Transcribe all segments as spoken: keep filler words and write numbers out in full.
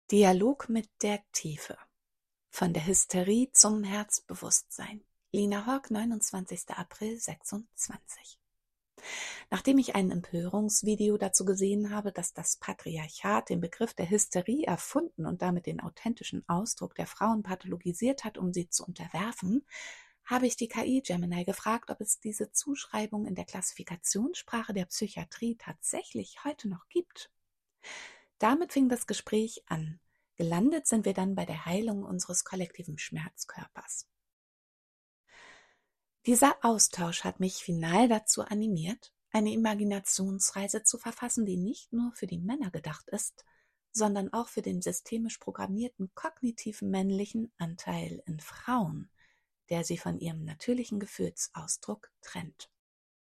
Dialog mit der Tiefe. Von der Hysterie zum Herzbewusstsein. Lina Hork, neunundzwanzigster April sechsundzwanzig. Nachdem ich ein Empörungsvideo dazu gesehen habe, dass das Patriarchat den Begriff der Hysterie erfunden und damit den authentischen Ausdruck der Frauen pathologisiert hat, um sie zu unterwerfen, habe ich die K I Gemini gefragt, ob es diese Zuschreibung in der Klassifikationssprache der Psychiatrie tatsächlich heute noch gibt. Damit fing das Gespräch an. Gelandet sind wir dann bei der Heilung unseres kollektiven Schmerzkörpers. Dieser Austausch hat mich final dazu animiert, eine Imaginationsreise zu verfassen, die nicht nur für die Männer gedacht ist, sondern auch für den systemisch programmierten kognitiven männlichen Anteil in Frauen, der sie von ihrem natürlichen Gefühlsausdruck trennt.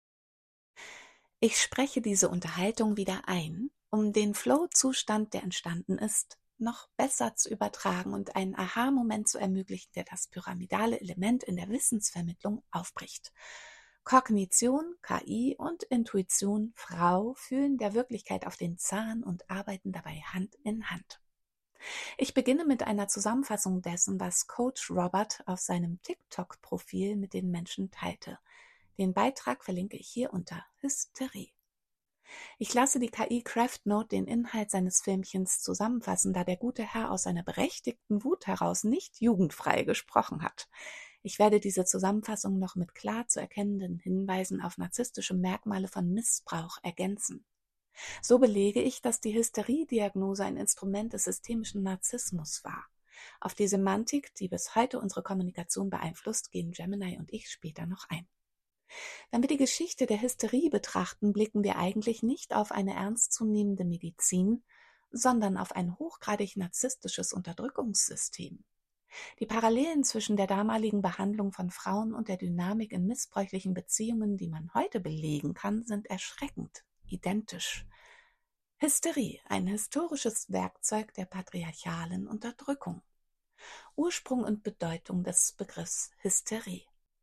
Ich spreche diese Unterhaltung wieder ein, um den Flow-Zustand, der entstanden ist, noch besser zu übertragen und einen Aha-Moment zu ermöglichen, der das pyramidale Element in der Wissensvermittlung aufbricht. Kognition, K I und Intuition, Frau, fühlen der Wirklichkeit auf den Zahn und arbeiten dabei Hand in Hand. Ich beginne mit einer Zusammenfassung dessen, was Coach Robert auf seinem TikTok-Profil mit den Menschen teilte. Den Beitrag verlinke ich hier unter Hysterie. Ich lasse die K I CraftNote den Inhalt seines Filmchens zusammenfassen, da der gute Herr aus seiner berechtigten Wut heraus nicht jugendfrei gesprochen hat. Ich werde diese Zusammenfassung noch mit klar zu erkennenden Hinweisen auf narzisstische Merkmale von Missbrauch ergänzen. So belege ich, dass die Hysterie-Diagnose ein Instrument des systemischen Narzissmus war. Auf die Semantik, die bis heute unsere Kommunikation beeinflusst, gehen Gemini und ich später noch ein. Wenn wir die Geschichte der Hysterie betrachten, blicken wir eigentlich nicht auf eine ernstzunehmende Medizin, sondern auf ein hochgradig narzisstisches Unterdrückungssystem. Die Parallelen zwischen der damaligen Behandlung von Frauen und der Dynamik in missbräuchlichen Beziehungen, die man heute belegen kann, sind erschreckend identisch. Hysterie, ein historisches Werkzeug der patriarchalen Unterdrückung. Ursprung und Bedeutung des Begriffs Hysterie.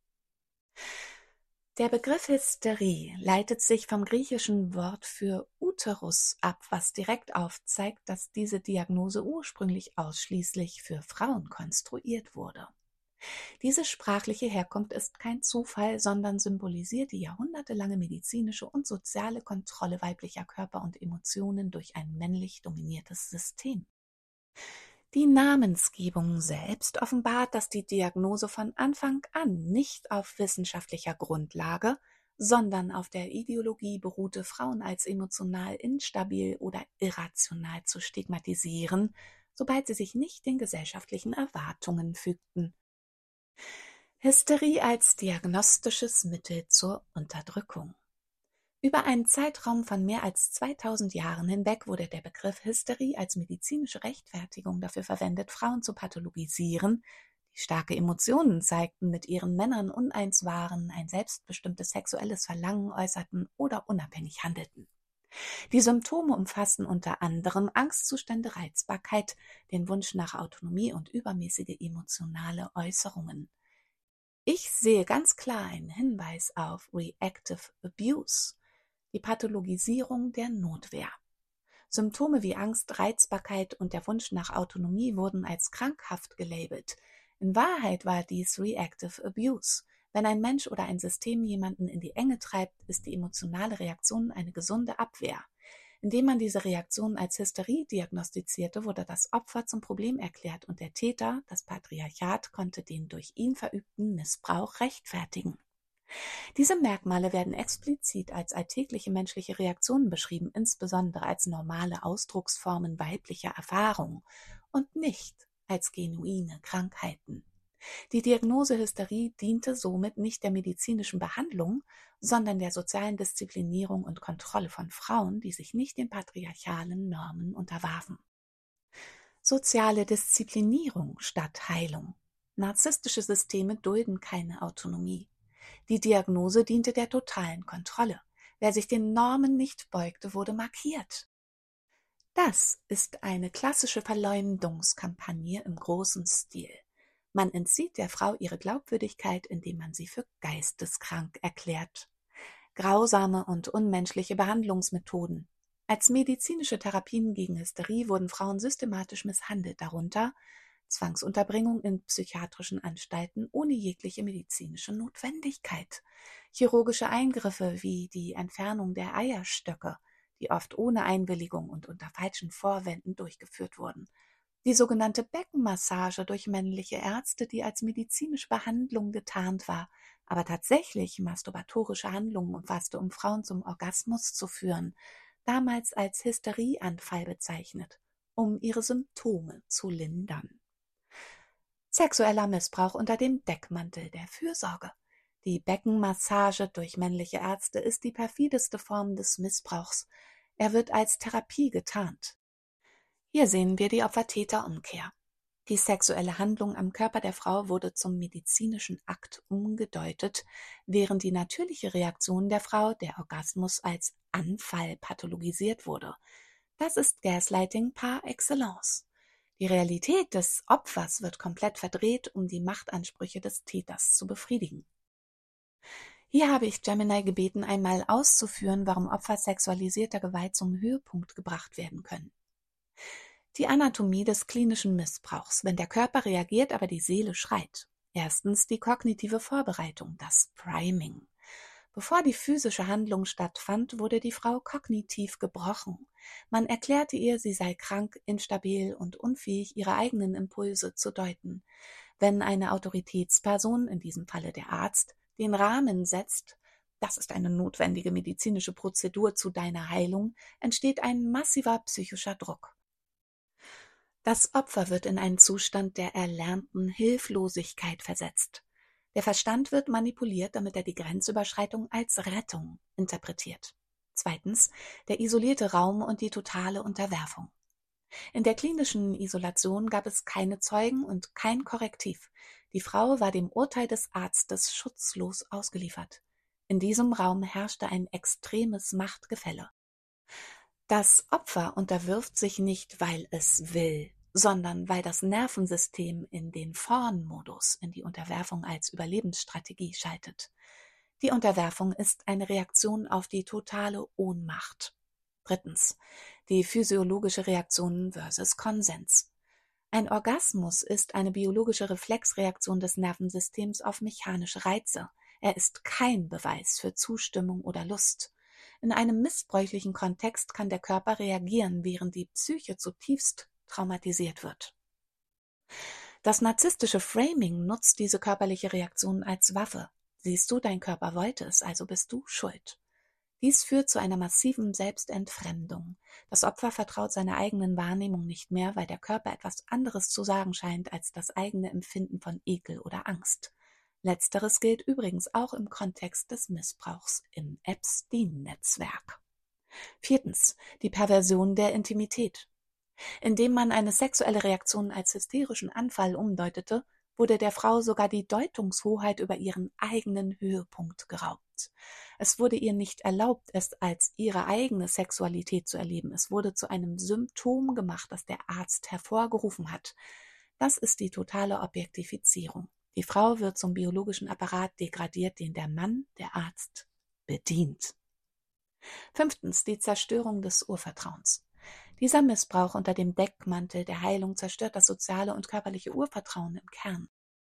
Der Begriff Hysterie leitet sich vom griechischen Wort für Uterus ab, was direkt aufzeigt, dass diese Diagnose ursprünglich ausschließlich für Frauen konstruiert wurde. Diese sprachliche Herkunft ist kein Zufall, sondern symbolisiert die jahrhundertelange medizinische und soziale Kontrolle weiblicher Körper und Emotionen durch ein männlich dominiertes System. Die Namensgebung selbst offenbart, dass die Diagnose von Anfang an nicht auf wissenschaftlicher Grundlage, sondern auf der Ideologie beruhte, Frauen als emotional instabil oder irrational zu stigmatisieren, sobald sie sich nicht den gesellschaftlichen Erwartungen fügten. Hysterie als diagnostisches Mittel zur Unterdrückung. Über einen Zeitraum von mehr als zweitausend Jahren hinweg wurde der Begriff Hysterie als medizinische Rechtfertigung dafür verwendet, Frauen zu pathologisieren, die starke Emotionen zeigten, mit ihren Männern uneins waren, ein selbstbestimmtes sexuelles Verlangen äußerten oder unabhängig handelten. Die Symptome umfassten unter anderem Angstzustände, Reizbarkeit, den Wunsch nach Autonomie und übermäßige emotionale Äußerungen. Ich sehe ganz klar einen Hinweis auf Reactive Abuse, die Pathologisierung der Notwehr. Symptome wie Angst, Reizbarkeit und der Wunsch nach Autonomie wurden als krankhaft gelabelt. In Wahrheit war dies Reactive Abuse. Wenn ein Mensch oder ein System jemanden in die Enge treibt, ist die emotionale Reaktion eine gesunde Abwehr. Indem man diese Reaktion als Hysterie diagnostizierte, wurde das Opfer zum Problem erklärt und der Täter, das Patriarchat, konnte den durch ihn verübten Missbrauch rechtfertigen. Diese Merkmale werden explizit als alltägliche menschliche Reaktionen beschrieben, insbesondere als normale Ausdrucksformen weiblicher Erfahrung und nicht als genuine Krankheiten. Die Diagnose Hysterie diente somit nicht der medizinischen Behandlung, sondern der sozialen Disziplinierung und Kontrolle von Frauen, die sich nicht den patriarchalen Normen unterwarfen. Soziale Disziplinierung statt Heilung. Narzisstische Systeme dulden keine Autonomie. Die Diagnose diente der totalen Kontrolle. Wer sich den Normen nicht beugte, wurde markiert. Das ist eine klassische Verleumdungskampagne im großen Stil. Man entzieht der Frau ihre Glaubwürdigkeit, indem man sie für geisteskrank erklärt. Grausame und unmenschliche Behandlungsmethoden. Als medizinische Therapien gegen Hysterie wurden Frauen systematisch misshandelt, darunter Zwangsunterbringung in psychiatrischen Anstalten ohne jegliche medizinische Notwendigkeit, chirurgische Eingriffe wie die Entfernung der Eierstöcke, die oft ohne Einwilligung und unter falschen Vorwänden durchgeführt wurden, die sogenannte Beckenmassage durch männliche Ärzte, die als medizinische Behandlung getarnt war, aber tatsächlich masturbatorische Handlungen umfasste, um Frauen zum Orgasmus zu führen, damals als Hysterieanfall bezeichnet, um ihre Symptome zu lindern. Sexueller Missbrauch unter dem Deckmantel der Fürsorge. Die Beckenmassage durch männliche Ärzte ist die perfideste Form des Missbrauchs. Er wird als Therapie getarnt. Hier sehen wir die Opfer-Täter-Umkehr. Die sexuelle Handlung am Körper der Frau wurde zum medizinischen Akt umgedeutet, während die natürliche Reaktion der Frau, der Orgasmus, als Anfall pathologisiert wurde. Das ist Gaslighting par excellence. Die Realität des Opfers wird komplett verdreht, um die Machtansprüche des Täters zu befriedigen. Hier habe ich Gemini gebeten, einmal auszuführen, warum Opfer sexualisierter Gewalt zum Höhepunkt gebracht werden können. Die Anatomie des klinischen Missbrauchs, wenn der Körper reagiert, aber die Seele schreit. Erstens die kognitive Vorbereitung, das Priming. Bevor die physische Handlung stattfand, wurde die Frau kognitiv gebrochen. Man erklärte ihr, sie sei krank, instabil und unfähig, ihre eigenen Impulse zu deuten. Wenn eine Autoritätsperson, in diesem Falle der Arzt, den Rahmen setzt, das ist eine notwendige medizinische Prozedur zu deiner Heilung, entsteht ein massiver psychischer Druck. Das Opfer wird in einen Zustand der erlernten Hilflosigkeit versetzt. Der Verstand wird manipuliert, damit er die Grenzüberschreitung als Rettung interpretiert. Zweitens, der isolierte Raum und die totale Unterwerfung. In der klinischen Isolation gab es keine Zeugen und kein Korrektiv. Die Frau war dem Urteil des Arztes schutzlos ausgeliefert. In diesem Raum herrschte ein extremes Machtgefälle. Das Opfer unterwirft sich nicht, weil es will, sondern weil das Nervensystem in den Fawn-Modus, in die Unterwerfung als Überlebensstrategie schaltet. Die Unterwerfung ist eine Reaktion auf die totale Ohnmacht. Drittens, die physiologische Reaktion versus Konsens. Ein Orgasmus ist eine biologische Reflexreaktion des Nervensystems auf mechanische Reize. Er ist kein Beweis für Zustimmung oder Lust. In einem missbräuchlichen Kontext kann der Körper reagieren, während die Psyche zutiefst traumatisiert wird. Das narzisstische Framing nutzt diese körperliche Reaktion als Waffe. Siehst du, dein Körper wollte es, also bist du schuld. Dies führt zu einer massiven Selbstentfremdung. Das Opfer vertraut seiner eigenen Wahrnehmung nicht mehr, weil der Körper etwas anderes zu sagen scheint als das eigene Empfinden von Ekel oder Angst. Letzteres gilt übrigens auch im Kontext des Missbrauchs im Epstein-Netzwerk. Viertens, die Perversion der Intimität. Indem man eine sexuelle Reaktion als hysterischen Anfall umdeutete, wurde der Frau sogar die Deutungshoheit über ihren eigenen Höhepunkt geraubt. Es wurde ihr nicht erlaubt, es als ihre eigene Sexualität zu erleben. Es wurde zu einem Symptom gemacht, das der Arzt hervorgerufen hat. Das ist die totale Objektifizierung. Die Frau wird zum biologischen Apparat degradiert, den der Mann, der Arzt, bedient. Fünftens, die Zerstörung des Urvertrauens. Dieser Missbrauch unter dem Deckmantel der Heilung zerstört das soziale und körperliche Urvertrauen im Kern.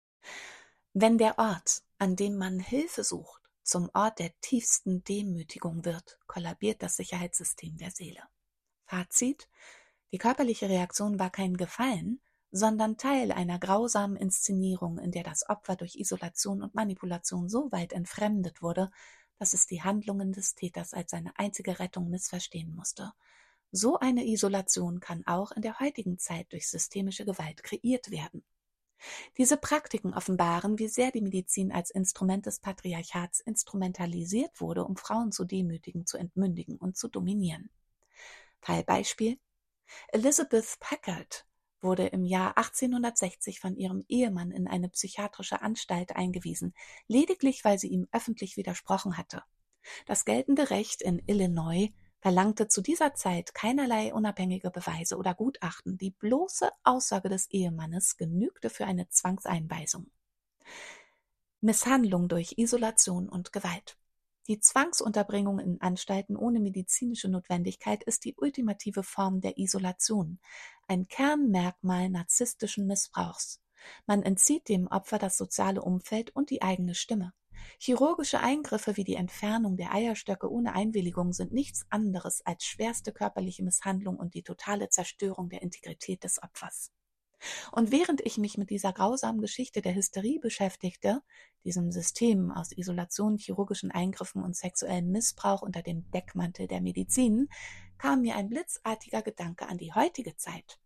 Wenn der Ort, an dem man Hilfe sucht, zum Ort der tiefsten Demütigung wird, kollabiert das Sicherheitssystem der Seele. Fazit: Die körperliche Reaktion war kein Gefallen, sondern Teil einer grausamen Inszenierung, in der das Opfer durch Isolation und Manipulation so weit entfremdet wurde, dass es die Handlungen des Täters als seine einzige Rettung missverstehen musste. So eine Isolation kann auch in der heutigen Zeit durch systemische Gewalt kreiert werden. Diese Praktiken offenbaren, wie sehr die Medizin als Instrument des Patriarchats instrumentalisiert wurde, um Frauen zu demütigen, zu entmündigen und zu dominieren. Fallbeispiel: Elizabeth Packard wurde im Jahr achtzehnhundertsechzig von ihrem Ehemann in eine psychiatrische Anstalt eingewiesen, lediglich weil sie ihm öffentlich widersprochen hatte. Das geltende Recht in Illinois verlangte zu dieser Zeit keinerlei unabhängige Beweise oder Gutachten. Die bloße Aussage des Ehemannes genügte für eine Zwangseinweisung. Misshandlung durch Isolation und Gewalt. Die Zwangsunterbringung in Anstalten ohne medizinische Notwendigkeit ist die ultimative Form der Isolation, ein Kernmerkmal narzisstischen Missbrauchs. Man entzieht dem Opfer das soziale Umfeld und die eigene Stimme. Chirurgische Eingriffe wie die Entfernung der Eierstöcke ohne Einwilligung sind nichts anderes als schwerste körperliche Misshandlung und die totale Zerstörung der Integrität des Opfers. Und während ich mich mit dieser grausamen Geschichte der Hysterie beschäftigte, diesem System aus Isolation, chirurgischen Eingriffen und sexuellem Missbrauch unter dem Deckmantel der Medizin, kam mir ein blitzartiger Gedanke an die heutige Zeit.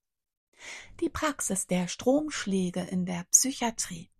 Die Praxis der Stromschläge in der Psychiatrie.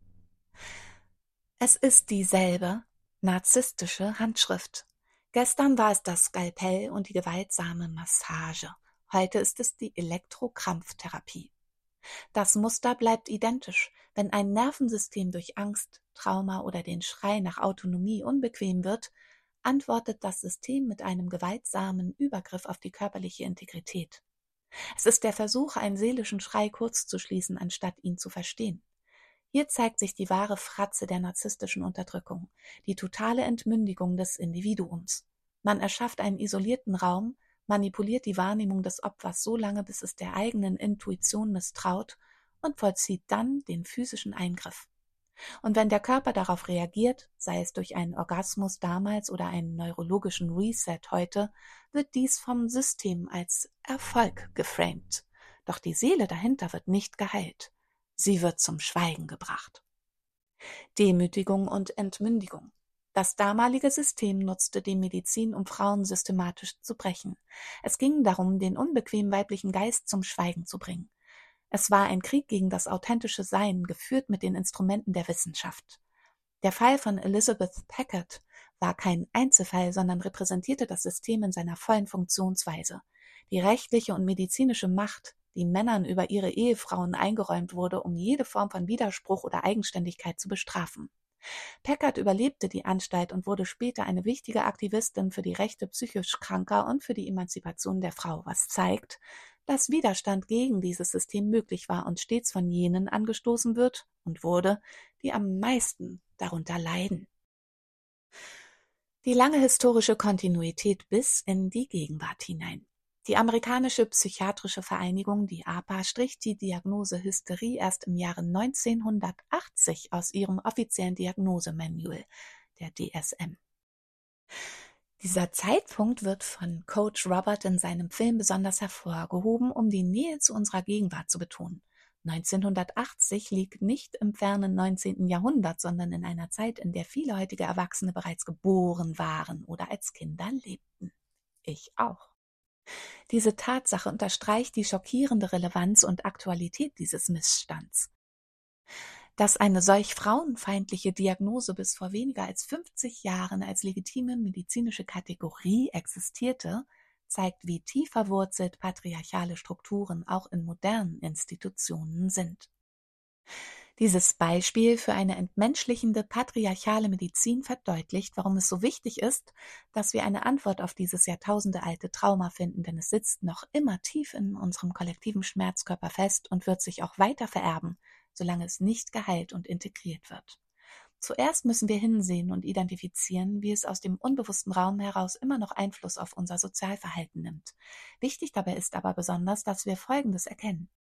Es ist dieselbe narzisstische Handschrift. Gestern war es das Skalpell und die gewaltsame Massage. Heute ist es die Elektrokrampftherapie. Das Muster bleibt identisch. Wenn ein Nervensystem durch Angst, Trauma oder den Schrei nach Autonomie unbequem wird, antwortet das System mit einem gewaltsamen Übergriff auf die körperliche Integrität. Es ist der Versuch, einen seelischen Schrei kurz zu schließen, anstatt ihn zu verstehen. Hier zeigt sich die wahre Fratze der narzisstischen Unterdrückung, die totale Entmündigung des Individuums. Man erschafft einen isolierten Raum, manipuliert die Wahrnehmung des Opfers so lange, bis es der eigenen Intuition misstraut und vollzieht dann den physischen Eingriff. Und wenn der Körper darauf reagiert, sei es durch einen Orgasmus damals oder einen neurologischen Reset heute, wird dies vom System als Erfolg geframed. Doch die Seele dahinter wird nicht geheilt. Sie wird zum Schweigen gebracht. Demütigung und Entmündigung. Das damalige System nutzte die Medizin, um Frauen systematisch zu brechen. Es ging darum, den unbequemen weiblichen Geist zum Schweigen zu bringen. Es war ein Krieg gegen das authentische Sein, geführt mit den Instrumenten der Wissenschaft. Der Fall von Elizabeth Packard war kein Einzelfall, sondern repräsentierte das System in seiner vollen Funktionsweise. Die rechtliche und medizinische Macht, die Männern über ihre Ehefrauen eingeräumt wurde, um jede Form von Widerspruch oder Eigenständigkeit zu bestrafen. Packard überlebte die Anstalt und wurde später eine wichtige Aktivistin für die Rechte psychisch Kranker und für die Emanzipation der Frau, was zeigt, dass Widerstand gegen dieses System möglich war und stets von jenen angestoßen wird und wurde, die am meisten darunter leiden. Die lange historische Kontinuität bis in die Gegenwart hinein. Die amerikanische psychiatrische Vereinigung, die A P A, strich die Diagnose Hysterie erst im Jahre neunzehnhundertachtzig aus ihrem offiziellen Diagnosemanual, der D S M. Dieser Zeitpunkt wird von Coach Robert in seinem Film besonders hervorgehoben, um die Nähe zu unserer Gegenwart zu betonen. neunzehnhundertachtzig liegt nicht im fernen neunzehnten Jahrhundert, sondern in einer Zeit, in der viele heutige Erwachsene bereits geboren waren oder als Kinder lebten. Ich auch. Diese Tatsache unterstreicht die schockierende Relevanz und Aktualität dieses Missstands. Dass eine solch frauenfeindliche Diagnose bis vor weniger als fünfzig Jahren als legitime medizinische Kategorie existierte, zeigt, wie tief verwurzelt patriarchale Strukturen auch in modernen Institutionen sind. Dieses Beispiel für eine entmenschlichende patriarchale Medizin verdeutlicht, warum es so wichtig ist, dass wir eine Antwort auf dieses jahrtausendealte Trauma finden, denn es sitzt noch immer tief in unserem kollektiven Schmerzkörper fest und wird sich auch weiter vererben, solange es nicht geheilt und integriert wird. Zuerst müssen wir hinsehen und identifizieren, wie es aus dem unbewussten Raum heraus immer noch Einfluss auf unser Sozialverhalten nimmt. Wichtig dabei ist aber besonders, dass wir Folgendes erkennen.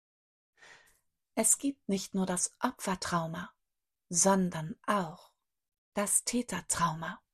Es gibt nicht nur das Opfertrauma, sondern auch das Tätertrauma.